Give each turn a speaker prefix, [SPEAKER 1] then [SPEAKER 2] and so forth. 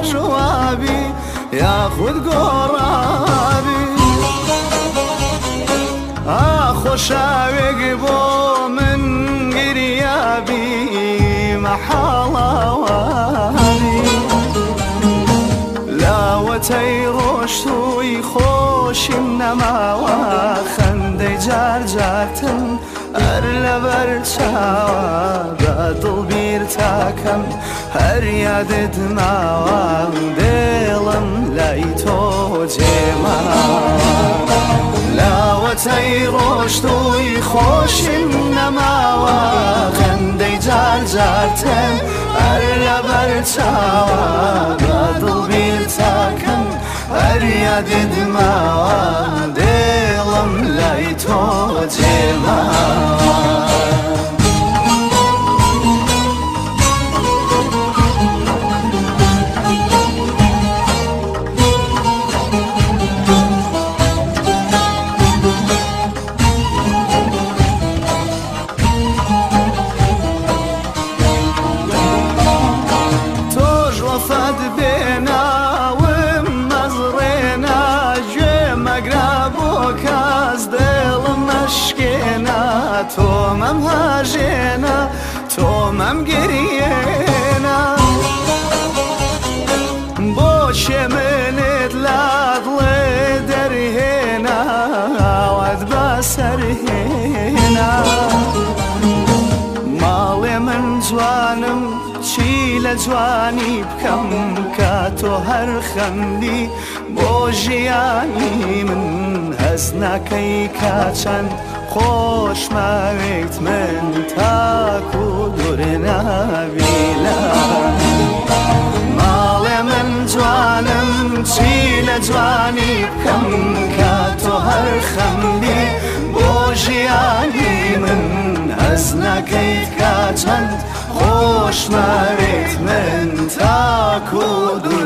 [SPEAKER 1] جوابی یاخود گۆڕابی خۆشاوێک بۆ من گریابی مەحاڵاوانی لاوەتەی ڕۆشتووی خۆشیم نەماوە خەندەی جارجارتن هەر لەبەر چاوە بە دڵبیر تاکەم هەر یادت ماوە دێڵم لای تۆ جێماوە لاوەتەی ڕۆشتووی خۆشیم نەماوە خەندەی جارجارتن هەر لەبەر چاوە بە دڵبیر تاکەم هەر یادت ماوە دێڵم لای تۆ جێماوە وەفات بێناوم مەزڕێنا گوێمەگرا بۆ کاس دڵم مەشکێنا تۆمەم هاژێنا تۆمەم گریێنا بۆچێ منت لا دڵێ دەرهێنا ئاوات بەسەرهێنا ماڵێ من جوانم چی لە جوانی بکەم کە تۆ هەر خەندی بۆ ژیانی من هەست ناکەی کە چەند خۆش ماوێت من تاکو دوور نابیلا ماڵێ من جوانم چی لە جوانی بکەم کە تۆ هەر خەندی بۆ ژیانی من هەست ناکەیت کە چەند خۆش ماوێت من تاکو دوور